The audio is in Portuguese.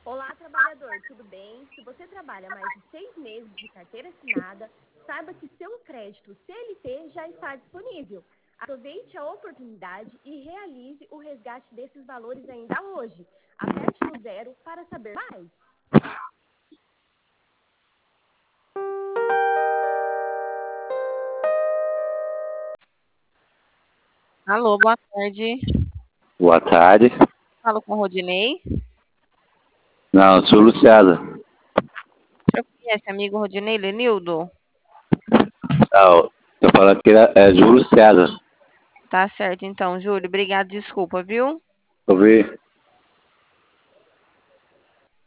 Olá, trabalhador, tudo bem? Se você trabalha mais de 6 meses de carteira assinada, saiba que seu crédito CLT já está disponível. Aproveite a oportunidade e realize o resgate desses valores ainda hoje. Aperte no zero para saber mais. Alô, boa tarde. Boa tarde. Falo com o Rodinei. Não, sou Luciano. O senhor conhece amigo Rodinei Lenildo? Não, tô falando que é Júlio César. Tá certo, então, Júlio. Obrigado, desculpa, viu? Ouvi.